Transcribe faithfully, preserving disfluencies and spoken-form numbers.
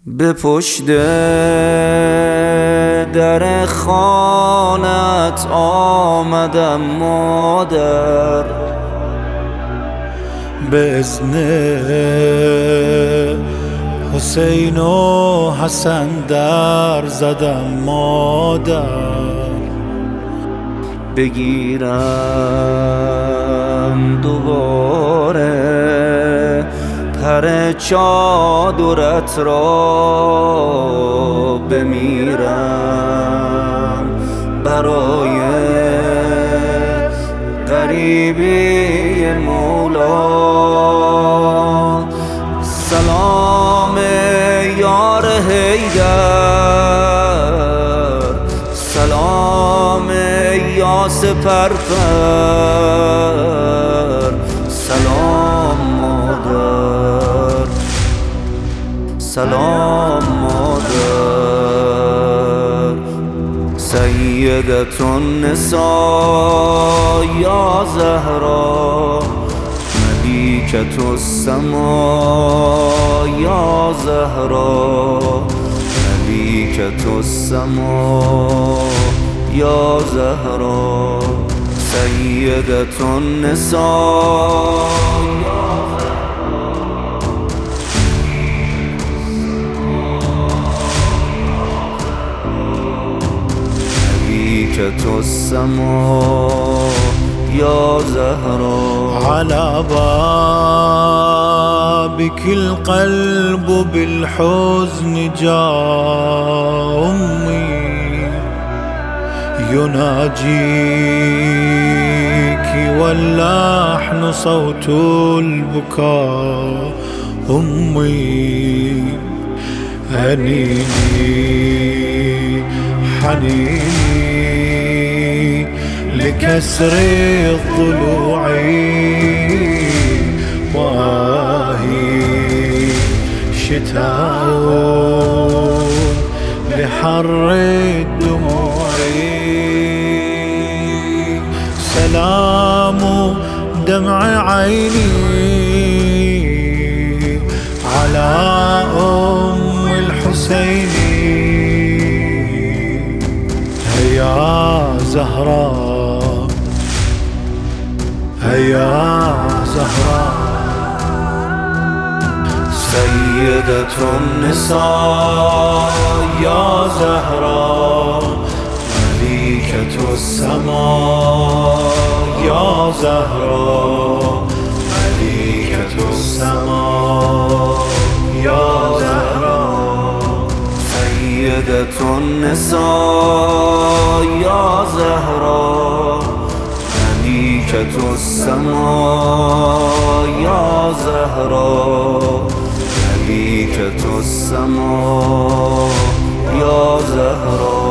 به پشت در خانت آمدم مادر، به اذن حسین و حسن در زدم مادر. بگیرم دوباره پر چادرت را، بمیرم برای غریبی مولا. سلام یار حیدر، سلام یا سپرپر، سلام مادر، سلام مادر. سیدة النساء یا زهرا، ملیکة السما یا زهرا، ملیکة السما یا زهرا. سیدة النساء یا ملیکة السما یا زهرا. على بابك القلب بالحزن جاء أمي، يناجيك واللحن صوت البكاء. أمي هنيني حنيني لكسر الضلوع، واهي شتاء لحر الدموع. سلام دمع عيني على أم الحسين، هيا زهراء هيا زهراء. سيدة النساء يا زهراء، مليكة السماء يا زهراء، مليكة السماء يا زهراء. سيدة النساء يا زهراء، مليكة السماء يا زهراء، مليكة السماء يا زهراء.